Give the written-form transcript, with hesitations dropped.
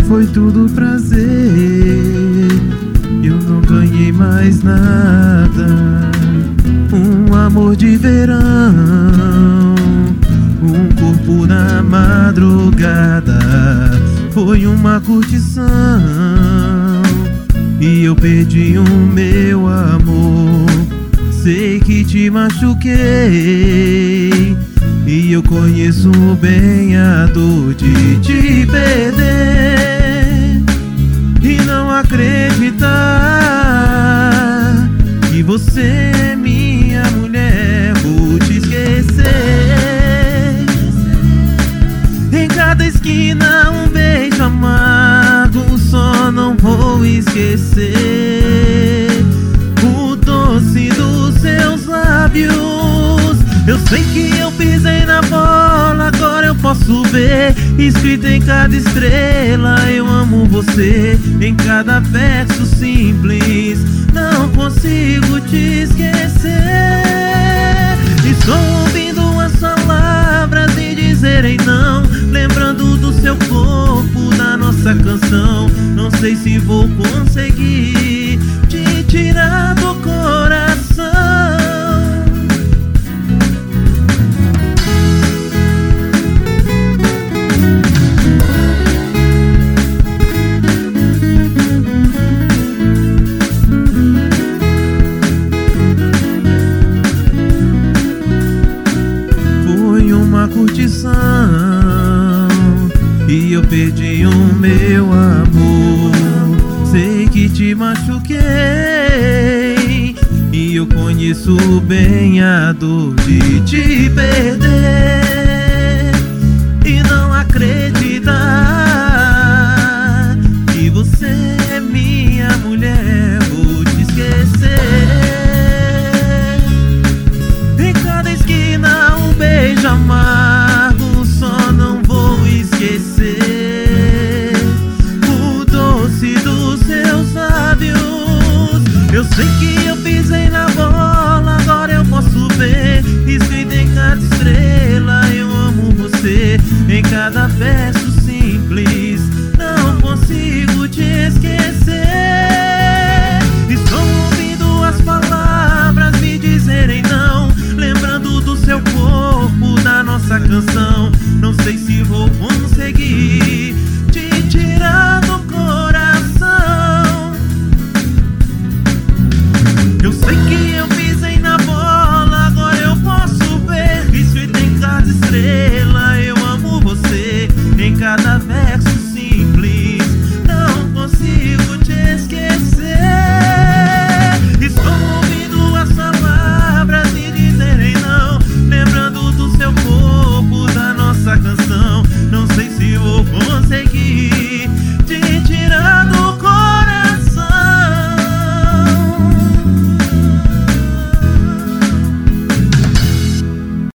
foi tudo prazer. Eu não ganhei mais nada. Um amor de verão, um corpo na madrugada. Foi uma curtição e eu perdi o meu amor. Sei que te machuquei e eu conheço bem a dor de te perder e não acreditar que você é minha mulher. Vou te esquecer. Em cada esquina um beijo amargo, só não vou esquecer o doce dos seus lábios. Eu sei que eu pisei na bola, agora eu posso ver escrito em cada estrela: eu amo você. Em cada verso simples, não consigo te esquecer. Estou ouvindo as palavras e dizerem não, lembrando do seu corpo, da nossa canção. Não sei se vou conseguir te tirar do coração. Curtição e eu perdi o meu amor. Sei que te machuquei e eu conheço bem a dor de te perder e não acredito